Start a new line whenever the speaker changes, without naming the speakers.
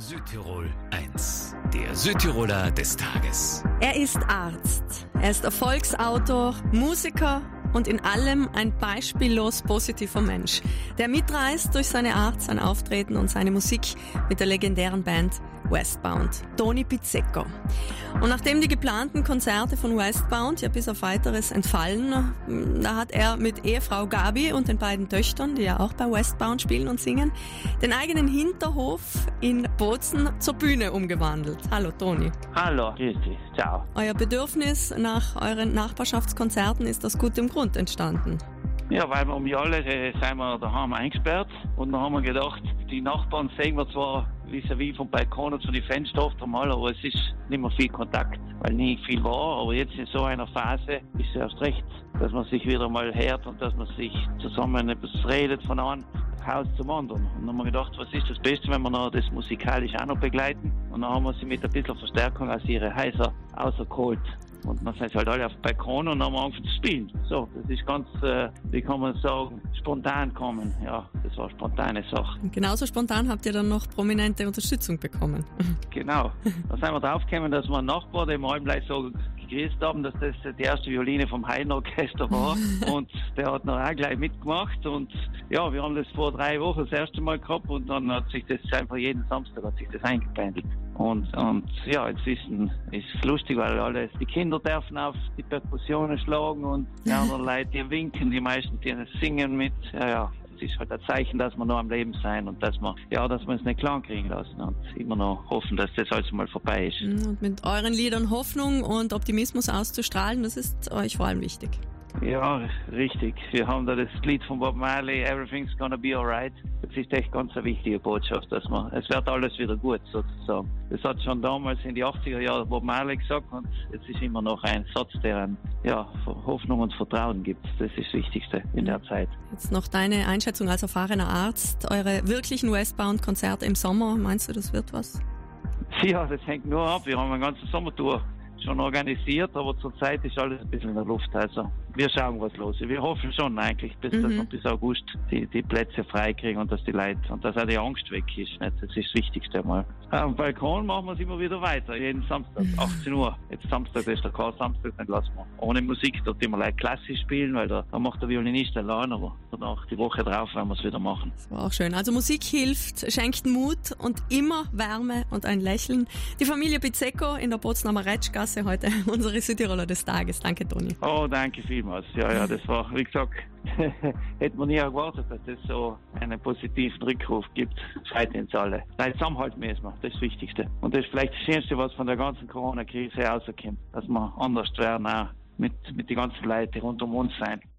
Südtirol 1, der Südtiroler des Tages.
Er ist Arzt, er ist Erfolgsautor, Musiker und in allem ein beispiellos positiver Mensch, der mitreißt durch seine Art, sein Auftreten und seine Musik mit der legendären Band Westbound, Tony Pizzecco. Und nachdem die geplanten Konzerte von Westbound ja bis auf weiteres entfallen, da hat er mit Ehefrau Gabi und den beiden Töchtern, die ja auch bei Westbound spielen und singen, den eigenen Hinterhof in Bozen zur Bühne umgewandelt. Hallo Toni.
Hallo, grüß dich, ciao.
Euer Bedürfnis nach euren Nachbarschaftskonzerten ist aus gutem Grund entstanden.
Ja, weil wir um Jalle sind wir daheim eingesperrt und dann haben wir gedacht, die Nachbarn sehen wir zwar vis-à-vis vom Balkon und von den Fenstern oft einmal, aber es ist nicht mehr viel Kontakt, weil nie viel war. Aber jetzt in so einer Phase ist es erst recht, dass man sich wieder mal hört und dass man sich zusammen etwas redet von einem Haus zum anderen. Und dann haben wir gedacht, was ist das Beste, wenn wir noch das musikalisch auch noch begleiten? Und dann haben wir sie mit ein bisschen Verstärkung aus ihren Häusern rausgeholt. Und dann sind sie halt alle auf dem Balkon und haben angefangen zu spielen. So, das ist ganz, wie kann man sagen, spontan kommen. Ja, das war eine spontane Sache.
Und genauso spontan habt ihr dann noch prominente Unterstützung bekommen.
Genau. Da sind wir draufgekommen, dass wir einen Nachbar, dem allem gleich so gegrüßt haben, dass das die erste Violine vom Haydn-Orchester war. Und der hat noch auch gleich mitgemacht. Und ja, wir haben das vor 3 Wochen das erste Mal gehabt und dann hat sich das einfach jeden Samstag hat sich das eingependelt. Und ja, jetzt ist es lustig, weil alle, die Kinder dürfen auf die Perkussionen schlagen und die anderen Leute, die winken, die meisten, die singen mit. Ja, das ist halt ein Zeichen, dass wir noch am Leben sein und dass wir es nicht klar kriegen lassen und immer noch hoffen, dass das alles mal vorbei ist.
Und mit euren Liedern Hoffnung und Optimismus auszustrahlen, das ist euch vor allem wichtig.
Ja, richtig. Wir haben da das Lied von Bob Marley, Everything's Gonna Be Alright. Das ist echt ganz eine wichtige Botschaft, dass es wird alles wieder gut, sozusagen. Das hat schon damals in die 80er Jahre Bob Marley gesagt und jetzt ist immer noch ein Satz, der Hoffnung und Vertrauen gibt. Das ist das Wichtigste in der Zeit.
Jetzt noch deine Einschätzung als erfahrener Arzt. Eure wirklichen Westbound-Konzerte im Sommer, meinst du, das wird was?
Ja, das hängt nur ab. Wir haben eine ganze Sommertour schon organisiert, aber zurzeit ist alles ein bisschen in der Luft. Also wir schauen, was los ist. Wir hoffen schon eigentlich, dass wir bis August die Plätze freikriegen und dass die Leute und dass auch die Angst weg ist. Nicht? Das ist das Wichtigste einmal. Am Balkon machen wir es immer wieder weiter, jeden Samstag, 18 Uhr. Jetzt Samstag, das ist der K-Samstag, dann lassen wir ohne Musik dort immer leicht klassisch spielen, weil da macht der Violinist allein, aber danach die Woche drauf werden wir es wieder machen.
Das war auch schön. Also Musik hilft, schenkt Mut und immer Wärme und ein Lächeln. Die Familie Pizzecco in der Bozener Retschgasse heute unsere Südtiroler des Tages. Danke, Toni.
Oh, danke vielmals. Ja, das war, wie gesagt, hätte man nie erwartet, dass es so einen positiven Rückruf gibt. Freut uns alle. Nein, zusammenhalten müssen wir, das ist das Wichtigste. Und das ist vielleicht das Schönste, was von der ganzen Corona-Krise rauskommt, dass wir anders werden, auch mit den ganzen Leuten, die rund um uns sind.